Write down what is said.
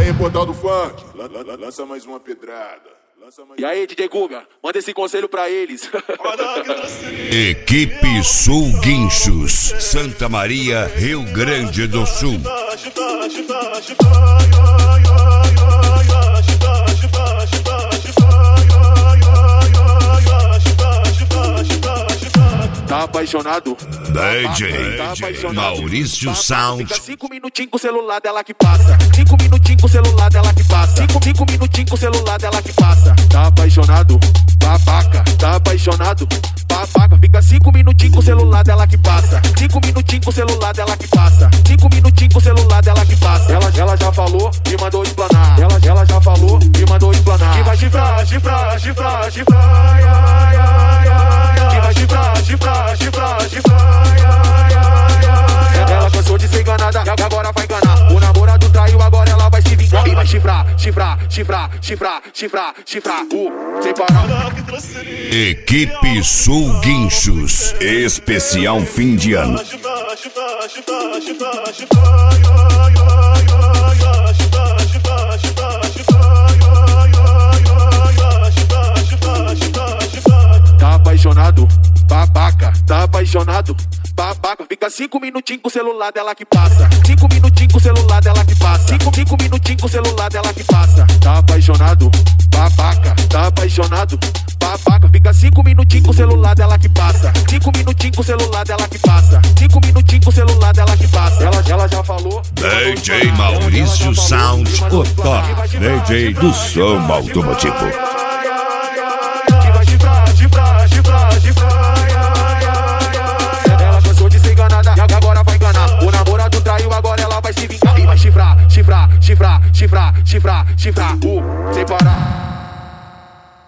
aí, Portal do Funk, lança mais uma pedrada. E aí, DJ Guga, manda esse conselho pra eles. Equipe Sul Guinchos, Santa Maria, Rio Grande do Sul. Tá apaixonado? DJ Maurício Sound. Fica 5 minutinhos com o celular dela que passa. 5 minutinhos com o celular dela que passa. 5 minutinhos com o celular dela que passa. Tá apaixonado? Babaca. Tá apaixonado? Babaca. Fica 5 minutinhos com o celular dela que passa. 5 minutinhos com o celular dela que passa. 5 minutinhos com o celular dela que passa. Ela já falou e mandou explanar. Ela já falou e mandou explanar. Que vai chifrar, chifrar, chifrar, chifrar. Que vai chifrar, chifrar, chifrar, chifrar. Ela cansou de ser enganada e agora vai enganar. O namorado traiu, agora ela vai se vingar. E vai chifrar, chifrar, chifrar, chifrar, chifrar, chifrar. Sem parar. Equipe Sul Guinchos, especial fim de ano. Tá apaixonado? Babaca. Tá apaixonado? Babaca. Fica 5 minutinhos com o celular dela que passa. 5 minutinhos com o celular dela que passa. 5 minutinhos com o celular dela que passa. Tá apaixonado? Babaca. Tá apaixonado? Babaca. Fica 5 minutinhos com o celular dela que passa. 5 minutinhos com o celular dela que passa. 5 minutinhos com o celular dela que passa. Ela já falou. DJ Maurício Sound, o top DJ do som automotivo. Ela cansou de ser enganada e agora vai enganar. O namorado traiu, agora ela vai se vingar. E vai chifrar, chifrar, chifrar, chifrar, chifrar, chifrar. Sem parar.